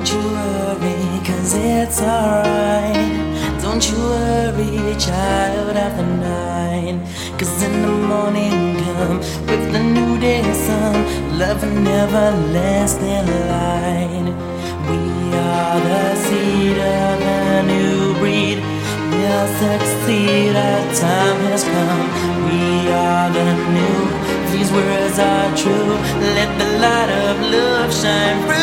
Don't you worry, 'cause it's alright. Don't you worry, child of the night. 'Cause in the morning come with the new day sun, love and everlasting light. We are the seed of a new breed. We'll succeed, our time has come. We are the new, these words are true. Let the light of love shine through.